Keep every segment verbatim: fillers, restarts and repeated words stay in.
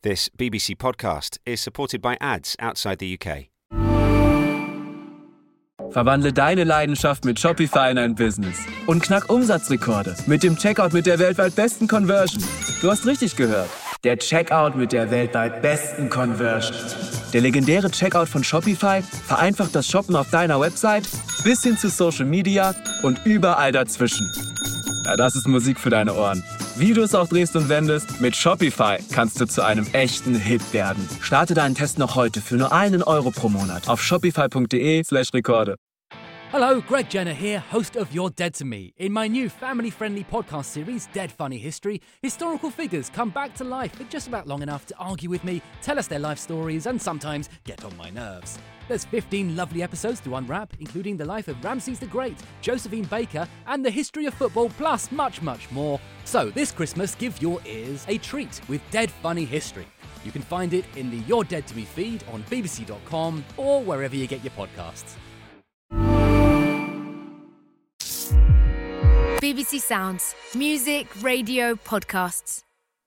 This B B C podcast is supported by ads outside the U K. Verwandle deine Leidenschaft mit Shopify in ein Business und knack Umsatzrekorde mit dem Checkout mit der weltweit besten Conversion. Du hast richtig gehört. Der Checkout mit der weltweit besten Conversion. Der legendäre Checkout von Shopify vereinfacht das Shoppen auf deiner Website bis hin zu Social Media und überall dazwischen. Ja, das ist Musik für deine Ohren. Wie du es auch drehst und wendest, mit Shopify kannst du zu einem echten Hit werden. Starte deinen Test noch heute für nur einen Euro pro Monat auf shopify.de slash Rekorde. Hello, Greg Jenner here, host of You're Dead to Me. In my new family-friendly podcast series, Dead Funny History, historical figures come back to life for just about long enough to argue with me, tell us their life stories, and sometimes get on my nerves. There's fifteen lovely episodes to unwrap, including the life of Ramses the Great, Josephine Baker, and the history of football, plus much, much more. So this Christmas, give your ears a treat with Dead Funny History. You can find it in the You're Dead to Me feed on b b c dot com or wherever you get your podcasts. B B C Sounds. Music, radio, podcasts.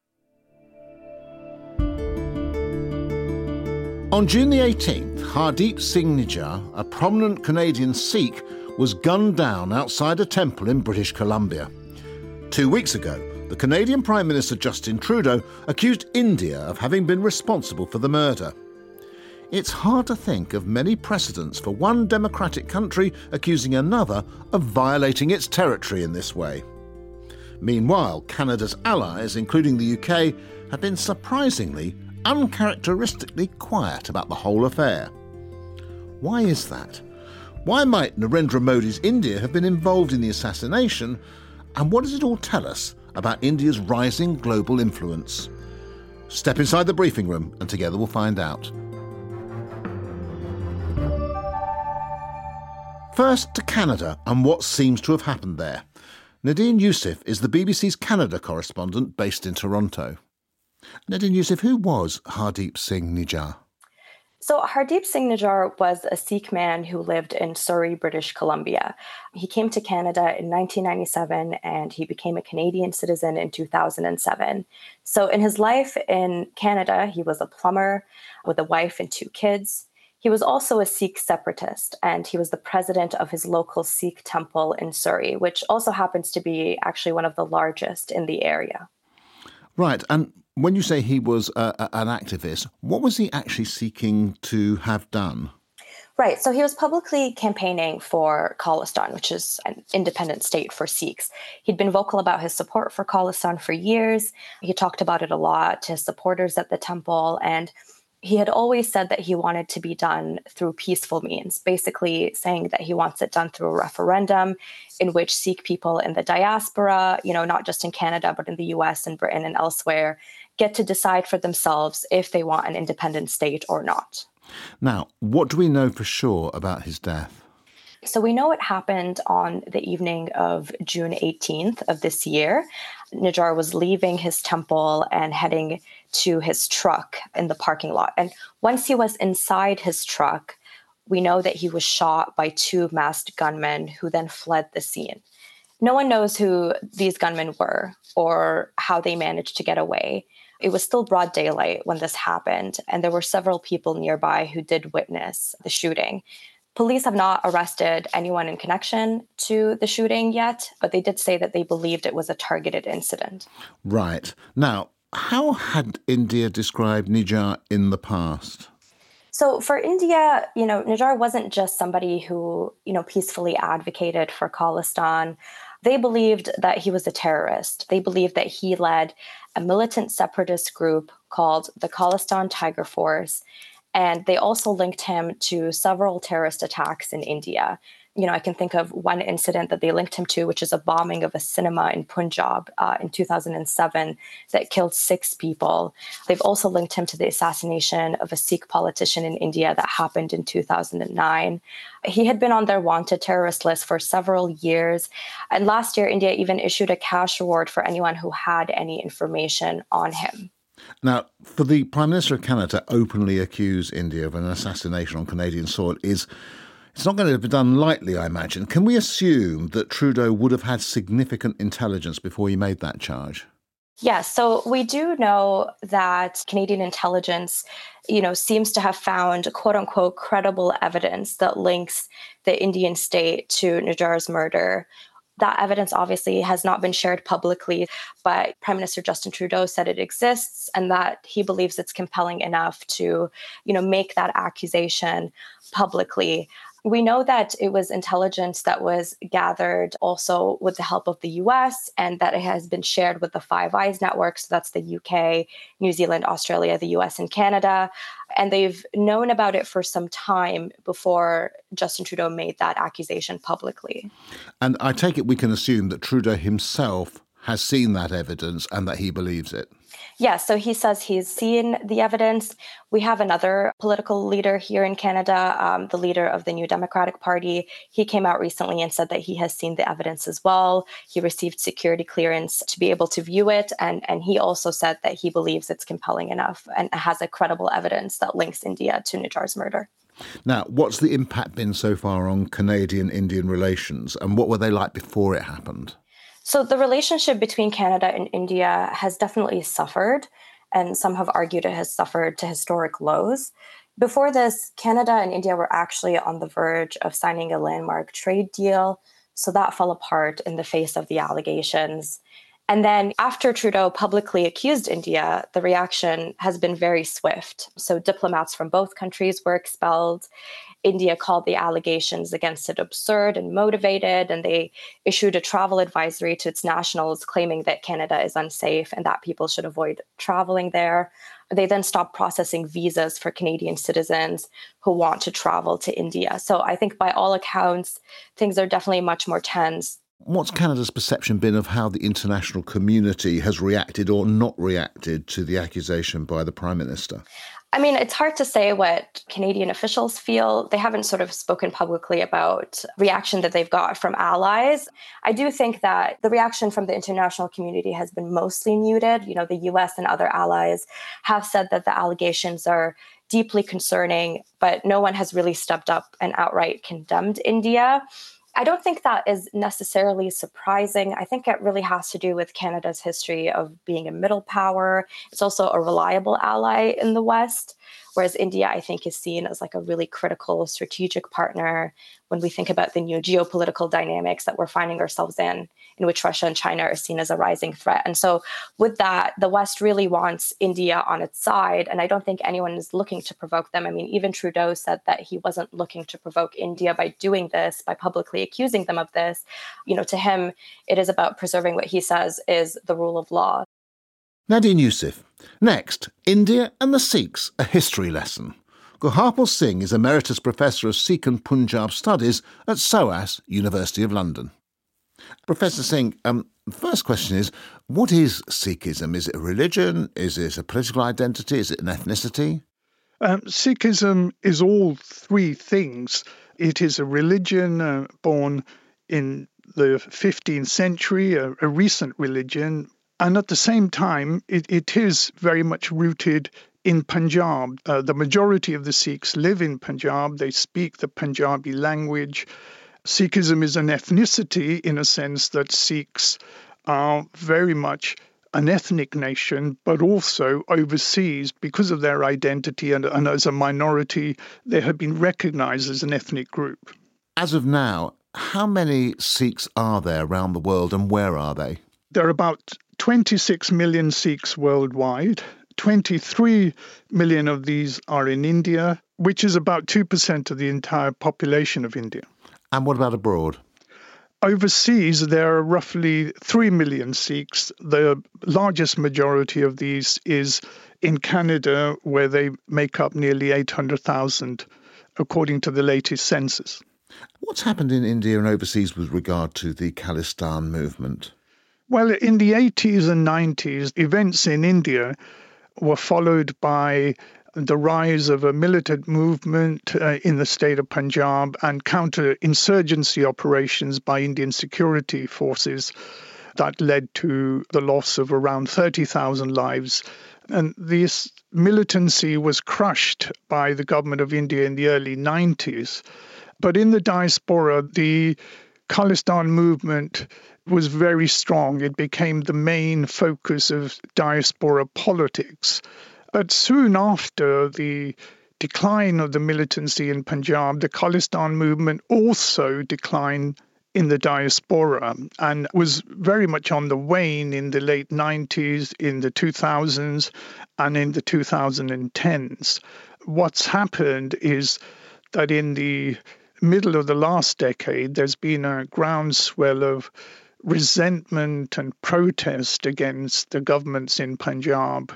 On June the eighteenth, Hardeep Singh Nijjar, a prominent Canadian Sikh, was gunned down outside a temple in British Columbia. Two weeks ago, the Canadian Prime Minister Justin Trudeau accused India of having been responsible for the murder. It's hard to think of many precedents for one democratic country accusing another of violating its territory in this way. Meanwhile, Canada's allies, including the U K, have been surprisingly, uncharacteristically quiet about the whole affair. Why is that? Why might Narendra Modi's India have been involved in the assassination? And what does it all tell us about India's rising global influence? Step inside the briefing room and together we'll find out. First to Canada and what seems to have happened there. Nadine Youssef is the B B C's Canada correspondent based in Toronto. Nadine Youssef, who was Hardeep Singh Nijjar? So Hardeep Singh Nijjar was a Sikh man who lived in Surrey, British Columbia. He came to Canada in nineteen ninety-seven and he became a Canadian citizen in two thousand seven. So in his life in Canada, he was a plumber with a wife and two kids. He was also a Sikh separatist, and he was the president of his local Sikh temple in Surrey, which also happens to be actually one of the largest in the area. Right, and when you say he was uh, an activist, what was he actually seeking to have done? Right, so he was publicly campaigning for Khalistan, which is an independent state for Sikhs. He'd been vocal about his support for Khalistan for years. He talked about it a lot to his supporters at the temple, and he had always said that he wanted to be done through peaceful means, basically saying that he wants it done through a referendum in which Sikh people in the diaspora, you know, not just in Canada, but in the U S and Britain and elsewhere, get to decide for themselves if they want an independent state or not. Now, what do we know for sure about his death? So we know it happened on the evening of June eighteenth of this year. Nijjar was leaving his temple and heading to his truck in the parking lot. And once he was inside his truck, we know that he was shot by two masked gunmen who then fled the scene. No one knows who these gunmen were or how they managed to get away. It was still broad daylight when this happened, and there were several people nearby who did witness the shooting. Police have not arrested anyone in connection to the shooting yet, but they did say that they believed it was a targeted incident. Right. Now, how had India described Nijjar in the past? So for India, you know, Nijjar wasn't just somebody who, you know, peacefully advocated for Khalistan. They believed that he was a terrorist. They believed that he led a militant separatist group called the Khalistan Tiger Force. And they also linked him to several terrorist attacks in India. You know, I can think of one incident that they linked him to, which is a bombing of a cinema in Punjab uh, in two thousand seven that killed six people. They've also linked him to the assassination of a Sikh politician in India that happened in two thousand nine. He had been on their wanted terrorist list for several years. And last year, India even issued a cash reward for anyone who had any information on him. Now, for the Prime Minister of Canada to openly accuse India of an assassination on Canadian soil is, it's not going to be done lightly, I imagine. Can we assume that Trudeau would have had significant intelligence before he made that charge? Yes, so we do know that Canadian intelligence, you know, seems to have found quote unquote credible evidence that links the Indian state to Najjar's murder. That evidence obviously has not been shared publicly, but Prime Minister Justin Trudeau said it exists and that he believes it's compelling enough to, you know, make that accusation publicly. We know that it was intelligence that was gathered also with the help of the U S and that it has been shared with the Five Eyes network. So that's the U K, New Zealand, Australia, the U S, and Canada. And they've known about it for some time before Justin Trudeau made that accusation publicly. And I take it we can assume that Trudeau himself has seen that evidence and that he believes it. Yes, so he says he's seen the evidence. We have another political leader here in Canada, um, the leader of the New Democratic Party. He came out recently and said that he has seen the evidence as well. He received security clearance to be able to view it. And, and he also said that he believes it's compelling enough and has a credible evidence that links India to Najjar's murder. Now, what's the impact been so far on Canadian-Indian relations, and what were they like before it happened? So the relationship between Canada and India has definitely suffered, and some have argued it has suffered to historic lows. Before this, Canada and India were actually on the verge of signing a landmark trade deal, so that fell apart in the face of the allegations. And then after Trudeau publicly accused India, the reaction has been very swift. So diplomats from both countries were expelled. India called the allegations against it absurd and motivated, and they issued a travel advisory to its nationals claiming that Canada is unsafe and that people should avoid traveling there. They then stopped processing visas for Canadian citizens who want to travel to India. So I think by all accounts, things are definitely much more tense. What's Canada's perception been of how the international community has reacted or not reacted to the accusation by the Prime Minister? I mean, it's hard to say what Canadian officials feel. They haven't sort of spoken publicly about reaction that they've got from allies. I do think that the reaction from the international community has been mostly muted. You know, the U S and other allies have said that the allegations are deeply concerning, but no one has really stepped up and outright condemned India. I don't think that is necessarily surprising. I think it really has to do with Canada's history of being a middle power. It's also a reliable ally in the West, whereas India, I think, is seen as like a really critical strategic partner when we think about the new geopolitical dynamics that we're finding ourselves in, in which Russia and China are seen as a rising threat. And so with that, the West really wants India on its side. And I don't think anyone is looking to provoke them. I mean, even Trudeau said that he wasn't looking to provoke India by doing this, by publicly accusing them of this. You know, to him, it is about preserving what he says is the rule of law. Nadine Yusuf. Next, India and the Sikhs, a history lesson. Gurharpal Singh is Emeritus Professor of Sikh and Punjab Studies at SOAS, University of London. Professor Singh, um, the first question is, what is Sikhism? Is it a religion? Is it a political identity? Is it an ethnicity? Um, Sikhism is all three things. It is a religion uh, born in the fifteenth century, a, a recent religion, and at the same time, it, it is very much rooted in Punjab. Uh, the majority of the Sikhs live in Punjab. They speak the Punjabi language. Sikhism is an ethnicity in a sense that Sikhs are very much an ethnic nation, but also overseas, because of their identity and, and as a minority, they have been recognized as an ethnic group. As of now, how many Sikhs are there around the world and where are they? There are about twenty-six million Sikhs worldwide. twenty-three million of these are in India, which is about two percent of the entire population of India. And what about abroad? Overseas, there are roughly three million Sikhs. The largest majority of these is in Canada, where they make up nearly eight hundred thousand, according to the latest census. What's happened in India and overseas with regard to the Khalistan movement? Well, in the eighties and nineties, events in India were followed by the rise of a militant movement uh, in the state of Punjab and counter-insurgency operations by Indian security forces that led to the loss of around thirty thousand lives. And this militancy was crushed by the government of India in the early nineties. But in the diaspora, the Khalistan movement was very strong. It became the main focus of diaspora politics. But soon after the decline of the militancy in Punjab, the Khalistan movement also declined in the diaspora and was very much on the wane in the late nineties, in the two thousands, and in the twenty tens. What's happened is that in the middle of the last decade, there's been a groundswell of resentment and protest against the governments in Punjab.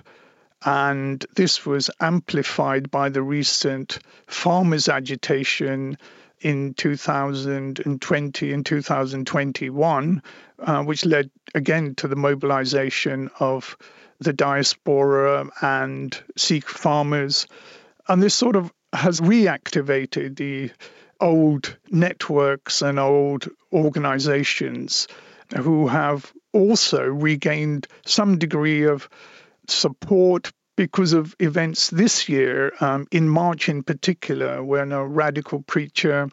And this was amplified by the recent farmers' agitation in two thousand twenty and two thousand twenty-one, uh, which led again to the mobilization of the diaspora and Sikh farmers. And this sort of has reactivated the old networks and old organizations who have also regained some degree of support because of events this year, um, in March in particular, when a radical preacher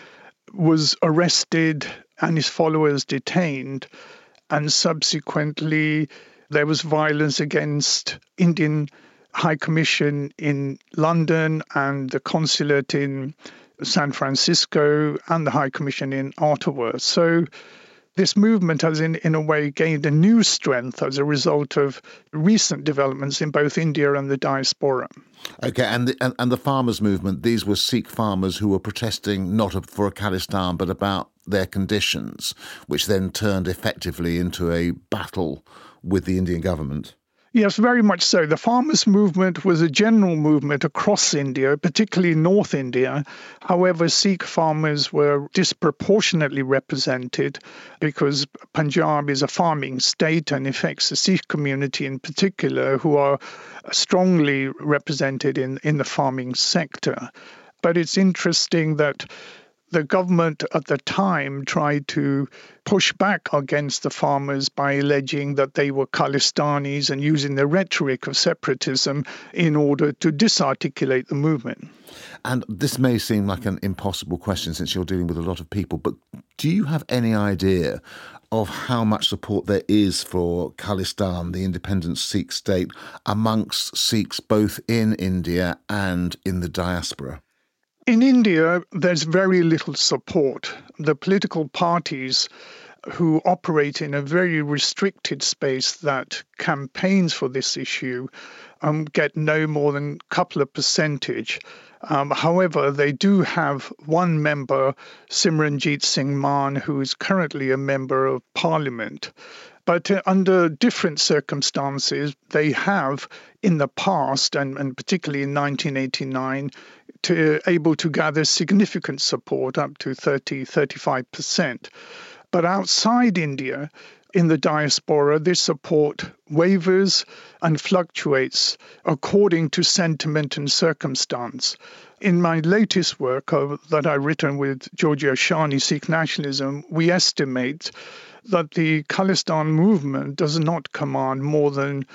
was arrested and his followers detained, and subsequently there was violence against Indian High Commission in London and the consulate in San Francisco and the High Commission in Ottawa. So this movement has in, in a way gained a new strength as a result of recent developments in both India and the diaspora. OK, and the, and, and the farmers' movement, these were Sikh farmers who were protesting not for a Khalistan but about their conditions, which then turned effectively into a battle with the Indian government. Yes, very much so. The farmers' movement was a general movement across India, particularly North India. However, Sikh farmers were disproportionately represented because Punjab is a farming state and affects the Sikh community in particular, who are strongly represented in, in the farming sector. But it's interesting that the government at the time tried to push back against the farmers by alleging that they were Khalistanis and using the rhetoric of separatism in order to disarticulate the movement. And this may seem like an impossible question since you're dealing with a lot of people, but do you have any idea of how much support there is for Khalistan, the independent Sikh state, amongst Sikhs both in India and in the diaspora? In India, there's very little support. The political parties who operate in a very restricted space that campaigns for this issue um, get no more than a couple of percentage. Um, however, they do have one member, Simranjit Singh Mann, who is currently a member of parliament. But uh, under different circumstances, they have in the past, and, and particularly in nineteen eighty-nine, to able to gather significant support, up to thirty, thirty-five percent. But outside India, in the diaspora, this support wavers and fluctuates according to sentiment and circumstance. In my latest work uh, that I've written with Giorgio Shani, Sikh Nationalism, we estimate that the Khalistan movement does not command more than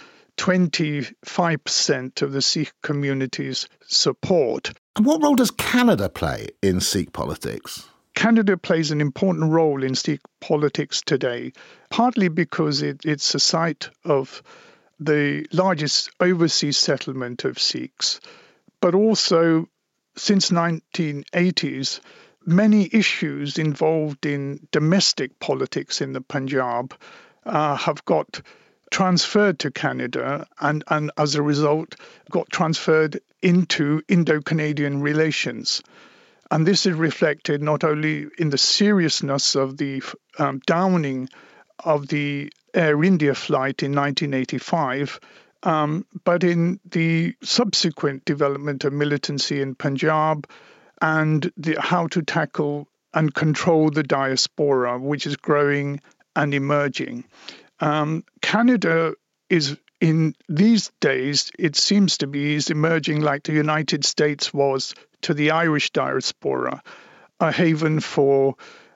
twenty-five percent of the Sikh community's support. And what role does Canada play in Sikh politics? Canada plays an important role in Sikh politics today, partly because it, it's a site of the largest overseas settlement of Sikhs, but also since nineteen eighties, many issues involved in domestic politics in the Punjab uh, have got transferred to Canada and, and as a result got transferred into Indo-Canadian relations. And this is reflected not only in the seriousness of the um, downing of the Air India flight in nineteen eighty-five, um, but in the subsequent development of militancy in Punjab and the, how to tackle and control the diaspora, which is growing and emerging. Um, Canada is, in these days, it seems to be, is emerging like the United States was to the Irish diaspora, a haven for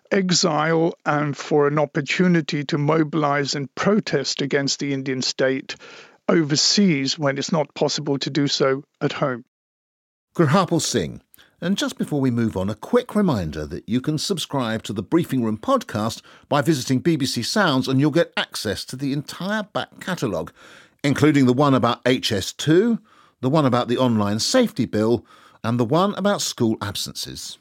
exile and for an opportunity to mobilize and protest against the Indian state overseas when it's not possible to do so at home. Gurharpal Singh, And just before we move on, a quick reminder that you can subscribe to the Briefing Room podcast by visiting B B C Sounds, and you'll get access to the entire back catalogue, including the one about H S two, the one about the online safety bill, and the one about school absences.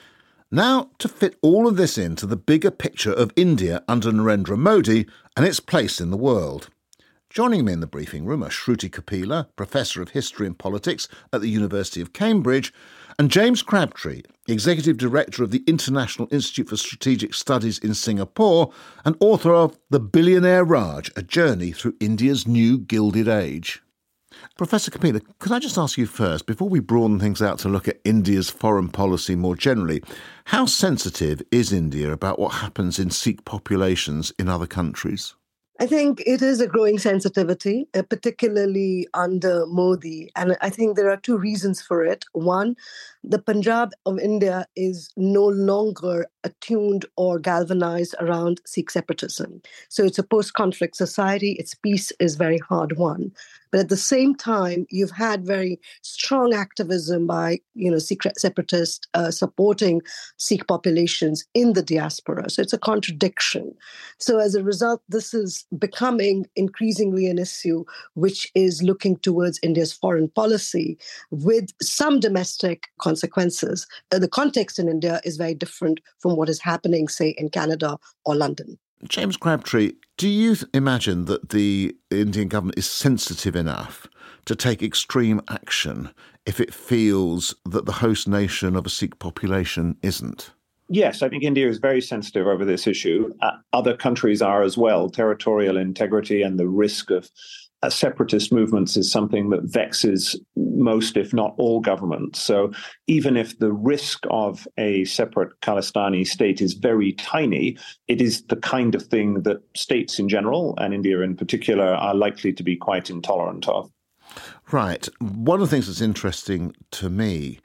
Now, to fit all of this into the bigger picture of India under Narendra Modi and its place in the world. Joining me in the briefing room are Shruti Kapila, Professor of History and Politics at the University of Cambridge, and James Crabtree, Executive Director of the International Institute for Strategic Studies in Singapore and author of The Billionaire Raj, A Journey Through India's New Gilded Age. Professor Kapila, could I just ask you first, before we broaden things out to look at India's foreign policy more generally, how sensitive is India about what happens in Sikh populations in other countries? I think it is a growing sensitivity, uh, particularly under Modi. And I think there are two reasons for it. One, the Punjab of India is no longer attuned or galvanized around Sikh separatism. So it's a post-conflict society. Its peace is very hard won. But at the same time, you've had very strong activism by, you know, Sikh separatists uh, supporting Sikh populations in the diaspora. So it's a contradiction. So as a result, this is becoming increasingly an issue which is looking towards India's foreign policy with some domestic consequences. Uh, the context in India is very different from what is happening, say, in Canada or London. James Crabtree, do you imagine that the Indian government is sensitive enough to take extreme action if it feels that the host nation of a Sikh population isn't? Yes, I think India is very sensitive over this issue. Uh, other countries are as well. Territorial integrity and the risk of uh, separatist movements is something that vexes most, if not all, governments. So even if the risk of a separate Khalistani state is very tiny, it is the kind of thing that states in general, and India in particular, are likely to be quite intolerant of. Right. One of the things that's interesting to me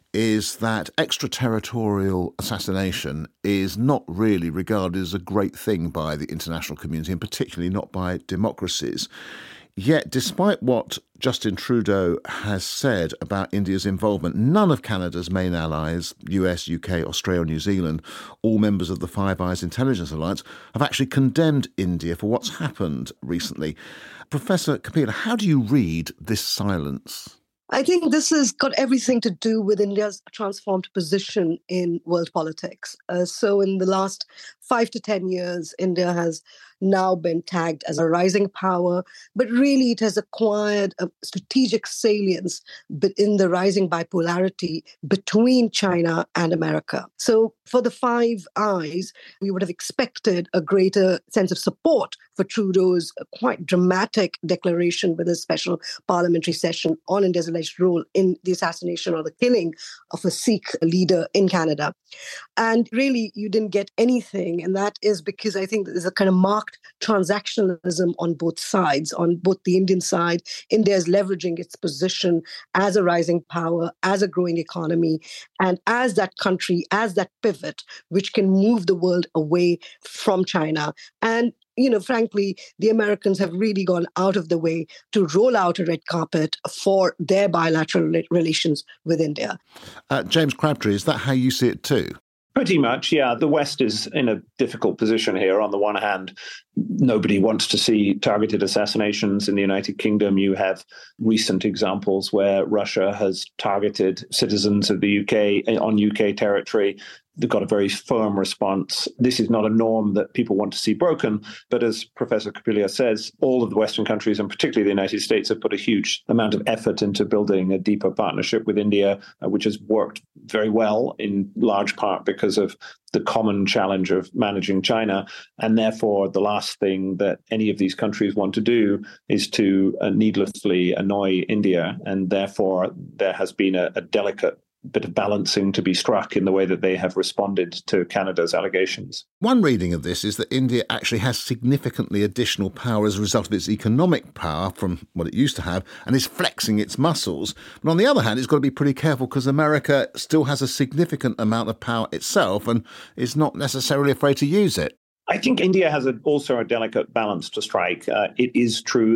is that extraterritorial assassination is not really regarded as a great thing by the international community, and particularly not by democracies. Yet, despite what Justin Trudeau has said about India's involvement, none of Canada's main allies, U S, U K, Australia, New Zealand, all members of the Five Eyes Intelligence Alliance, have actually condemned India for what's happened recently. Professor Kapila, how do you read this silence? I think this has got everything to do with India's transformed position in world politics. Uh, so in the last five to ten years, India has now been tagged as a rising power, but really it has acquired a strategic salience in the rising bipolarity between China and America. So for the Five Eyes, we would have expected a greater sense of support for Trudeau's quite dramatic declaration with a special parliamentary session on India's alleged role in the assassination or the killing of a Sikh leader in Canada. And really, you didn't get anything. And that is because I think there's a kind of marked transactionalism on both sides. On both the Indian side, India is leveraging its position as a rising power, as a growing economy, and as that country, as that pivot, which can move the world away from China. And you know, frankly, the Americans have really gone out of the way to roll out a red carpet for their bilateral relations with India. Uh, James Crabtree, is that how you see it too? Pretty much, yeah. The West is in a difficult position here. On the one hand, nobody wants to see targeted assassinations in the United Kingdom. You have recent examples where Russia has targeted citizens of the U K on U K territory. They've got a very firm response. This is not a norm that people want to see broken. But as Professor Kapila says, all of the Western countries, and particularly the United States, have put a huge amount of effort into building a deeper partnership with India, uh, which has worked very well, in large part because of the common challenge of managing China. And therefore, the last thing that any of these countries want to do is to uh, needlessly annoy India. And therefore, there has been a, a delicate bit of balancing to be struck in the way that they have responded to Canada's allegations. One reading of this is that India actually has significantly additional power as a result of its economic power from what it used to have, and is flexing its muscles. But on the other hand, it's got to be pretty careful because America still has a significant amount of power itself and is not necessarily afraid to use it. I think India has a, also a delicate balance to strike. Uh, it is true that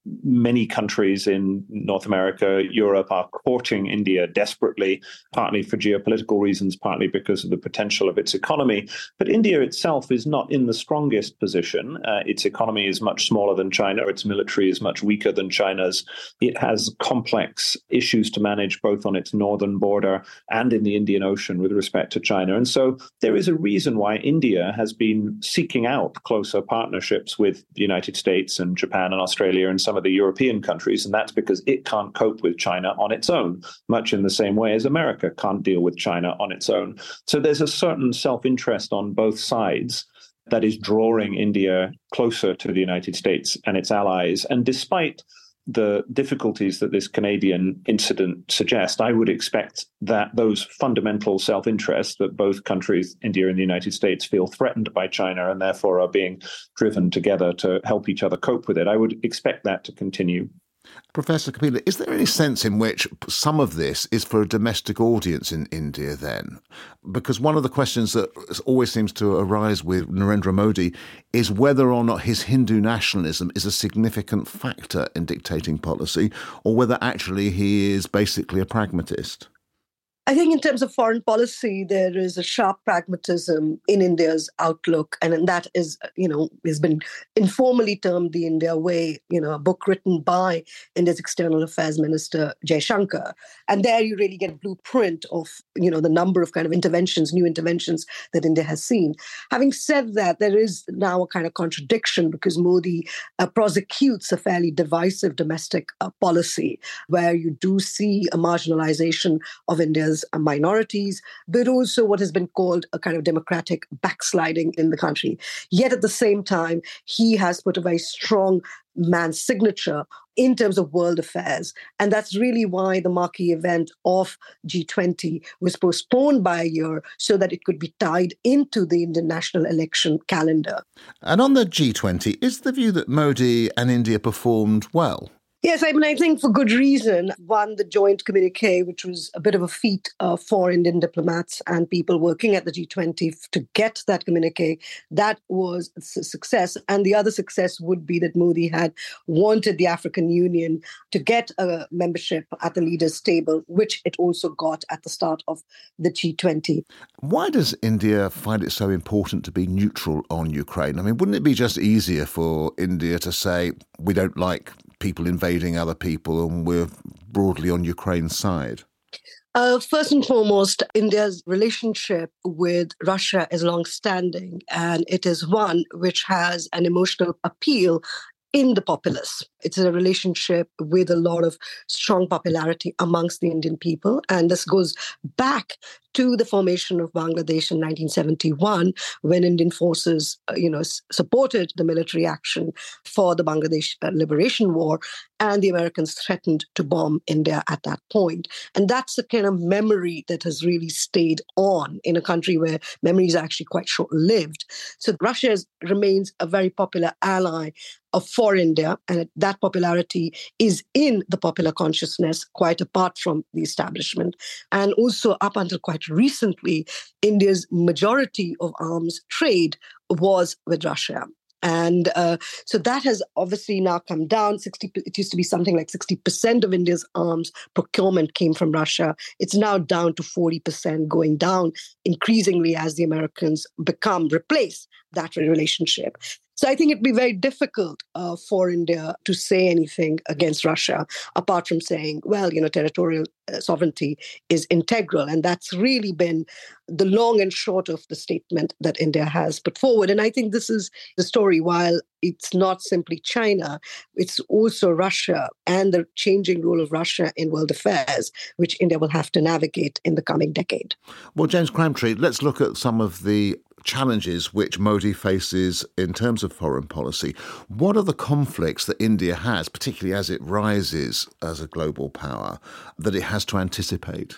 many countries in North America, Europe are courting India desperately, partly for geopolitical reasons, partly because of the potential of its economy. But India itself is not in the strongest position. Uh, its economy is much smaller than China. Its military is much weaker than China's. It has complex issues to manage both on its northern border and in the Indian Ocean with respect to China. And so there is a reason why India has been seeking out closer partnerships with the United States and Japan and Australia and some of the European countries. And that's because it can't cope with China on its own, much in the same way as America can't deal with China on its own. So there's a certain self-interest on both sides that is drawing India closer to the United States and its allies. And despite the difficulties that this Canadian incident suggests, I would expect that those fundamental self-interests that both countries, India and the United States, feel threatened by China and therefore are being driven together to help each other cope with it, I would expect that to continue. Professor Kapila, is there any sense in which some of this is for a domestic audience in India then? Because one of the questions that always seems to arise with Narendra Modi is whether or not his Hindu nationalism is a significant factor in dictating policy, or whether actually he is basically a pragmatist. I think in terms of foreign policy, there is a sharp pragmatism in India's outlook. And that is, you know, has been informally termed the India Way, you know, a book written by India's External Affairs Minister, Jaishankar. And there you really get a blueprint of, you know, the number of kind of interventions, new interventions that India has seen. Having said that, there is now a kind of contradiction because Modi uh, prosecutes a fairly divisive domestic uh, policy where you do see a marginalization of India's minorities, but also what has been called a kind of democratic backsliding in the country. Yet at the same time, he has put a very strong man's signature in terms of world affairs. And that's really why the marquee event of G twenty was postponed by a year so that it could be tied into the Indian national election calendar. And on the G twenty, is the view that Modi and India performed well? Yes, I mean, I think for good reason. One, the joint communique, which was a bit of a feat uh, for Indian diplomats and people working at the G twenty to get that communique, that was a success. And the other success would be that Modi had wanted the African Union to get a membership at the leaders' table, which it also got at the start of the G twenty. Why does India find it so important to be neutral on Ukraine? I mean, wouldn't it be just easier for India to say, we don't like people invading other people and we're broadly on Ukraine's side? Uh, first and foremost, India's relationship with Russia is long-standing, and it is one which has an emotional appeal in the populace. It's a relationship with a lot of strong popularity amongst the Indian people. And this goes back to the formation of Bangladesh in nineteen seventy-one, when Indian forces, uh, you know, s- supported the military action for the Bangladesh uh, Liberation War, and the Americans threatened to bomb India at that point. And that's a kind of memory that has really stayed on in a country where memory is actually quite short-lived. So Russia is, remains a very popular ally of for India, and that popularity is in the popular consciousness, quite apart from the establishment. And also up until quite recently, India's majority of arms trade was with Russia. And uh, so that has obviously now come down. sixty It used to be something like sixty percent of India's arms procurement came from Russia. It's now down to forty percent, going down increasingly as the Americans become, replace that relationship. So I think it'd be very difficult uh, for India to say anything against Russia, apart from saying, well, you know, territorial uh, sovereignty is integral. And that's really been the long and short of the statement that India has put forward. And I think this is the story. While it's not simply China, it's also Russia and the changing role of Russia in world affairs, which India will have to navigate in the coming decade. Well, James Cramtree, let's look at some of the challenges which Modi faces in terms of foreign policy. What are the conflicts that India has, particularly as it rises as a global power, that it has to anticipate?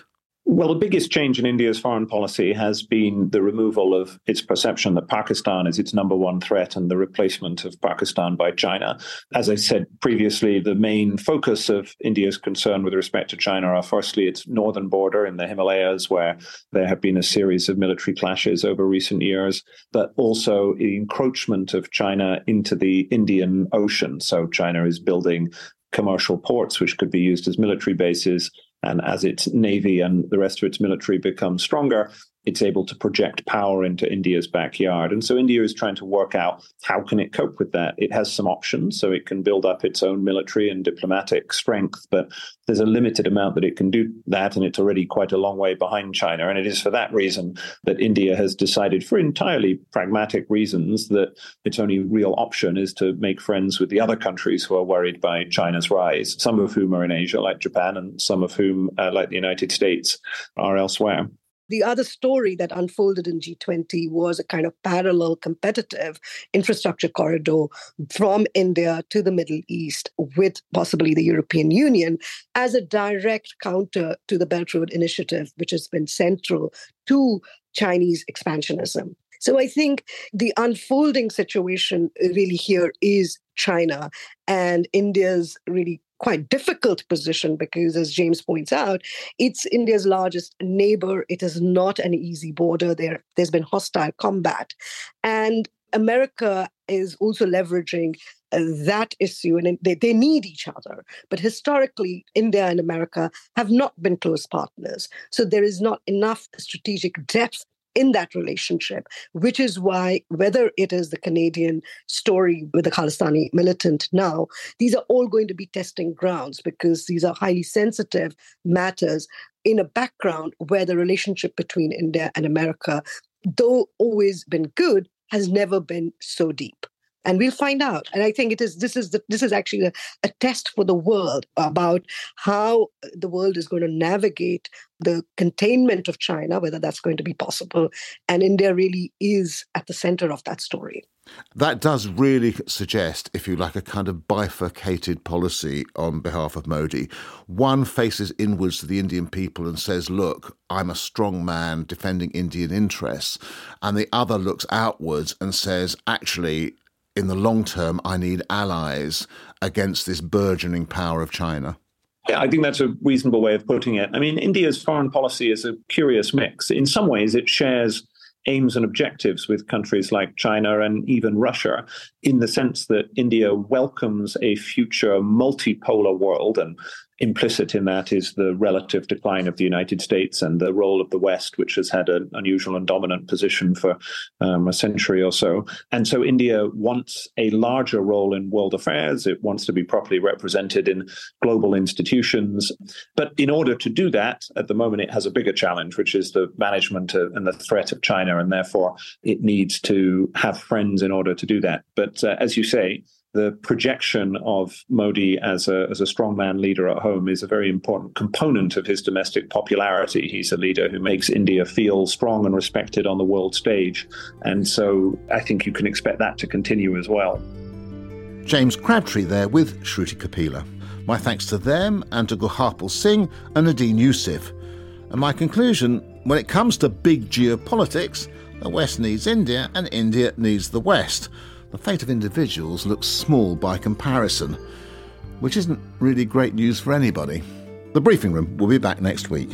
Well, the biggest change in India's foreign policy has been the removal of its perception that Pakistan is its number one threat and the replacement of Pakistan by China. As I said previously, the main focus of India's concern with respect to China are firstly its northern border in the Himalayas, where there have been a series of military clashes over recent years, but also the encroachment of China into the Indian Ocean. So China is building commercial ports which could be used as military bases. And as its navy and the rest of its military becomes stronger, it's able to project power into India's backyard. And so India is trying to work out how can it cope with that. It has some options, so it can build up its own military and diplomatic strength, but there's a limited amount that it can do that, and it's already quite a long way behind China. And it is for that reason that India has decided, for entirely pragmatic reasons, that its only real option is to make friends with the other countries who are worried by China's rise, some of whom are in Asia, like Japan, and some of whom, uh, like the United States, are elsewhere. The other story that unfolded in G twenty was a kind of parallel competitive infrastructure corridor from India to the Middle East with possibly the European Union as a direct counter to the Belt Road Initiative, which has been central to Chinese expansionism. So I think the unfolding situation really here is China and India's really quite difficult position because, as James points out, it's India's largest neighbor. It is not an easy border. There, there's been hostile combat. And America is also leveraging uh, that issue, and they, they need each other. But historically, India and America have not been close partners. So there is not enough strategic depth in that relationship, which is why, whether it is the Canadian story with the Khalistani militant now, these are all going to be testing grounds because these are highly sensitive matters in a background where the relationship between India and America, though always been good, has never been so deep. And we'll find out. And I think it is this is the, this is actually a, a test for the world about how the world is going to navigate the containment of China, whether that's going to be possible. And India really is at the center of that story. That does really suggest, if you like, a kind of bifurcated policy on behalf of Modi. One faces inwards to the Indian people and says, look, I'm a strong man defending Indian interests. And the other looks outwards and says, actually, in the long term, I need allies against this burgeoning power of China. Yeah, I think that's a reasonable way of putting it. I mean, India's foreign policy is a curious mix. In some ways, it shares aims and objectives with countries like China and even Russia, in the sense that India welcomes a future multipolar world, and implicit in that is the relative decline of the United States and the role of the West, which has had an unusual and dominant position for um, a century or so. And so India wants a larger role in world affairs. It wants to be properly represented in global institutions. But in order to do that, at the moment, it has a bigger challenge, which is the management of, and the threat of China. And therefore, it needs to have friends in order to do that. But uh, as you say, the projection of Modi as a as a strongman leader at home is a very important component of his domestic popularity. He's a leader who makes India feel strong and respected on the world stage. And so I think you can expect that to continue as well. James Crabtree there with Shruti Kapila. My thanks to them and to Gurharpal Singh and Nadine Yusuf. And my conclusion, when it comes to big geopolitics, the West needs India and India needs the West. The fate of individuals looks small by comparison, which isn't really great news for anybody. The Briefing Room will be back next week.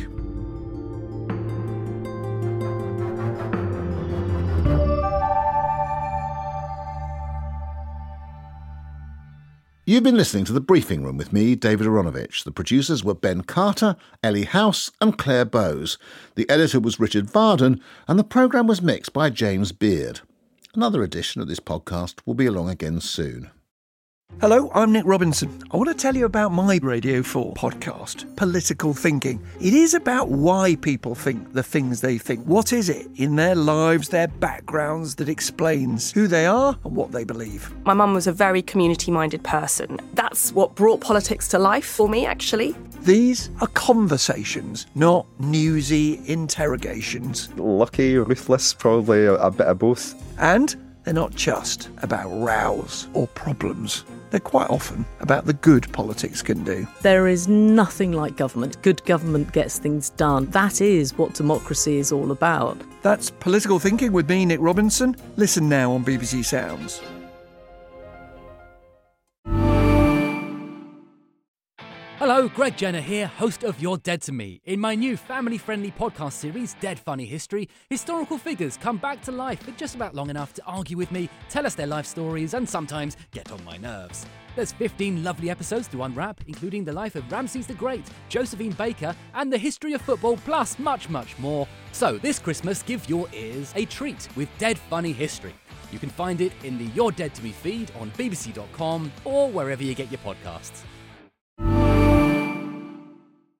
You've been listening to The Briefing Room with me, David Aronovich. The producers were Ben Carter, Ellie House and Claire Bowes. The editor was Richard Varden, and the programme was mixed by James Beard. Another edition of this podcast will be along again soon. Hello, I'm Nick Robinson. I want to tell you about my Radio four podcast, Political Thinking. It is about why people think the things they think. What is it in their lives, their backgrounds, that explains who they are and what they believe? My mum was a very community-minded person. That's what brought politics to life for me, actually. These are conversations, not newsy interrogations. Lucky, ruthless, probably a, a bit of both. And they're not just about rows or problems. they're quite often about the good politics can do. There is nothing like government. Good government gets things done. That is what democracy is all about. That's Political Thinking with me, Nick Robinson. Listen now on B B C Sounds. Hello, Greg Jenner here, host of You're Dead to Me. In my new family-friendly podcast series, Dead Funny History, historical figures come back to life for just about long enough to argue with me, tell us their life stories, and sometimes get on my nerves. There's fifteen lovely episodes to unwrap, including the life of Ramses the Great, Josephine Baker, and the history of football, plus much, much more. So this Christmas, give your ears a treat with Dead Funny History. You can find it in the You're Dead to Me feed on b b c dot com or wherever you get your podcasts.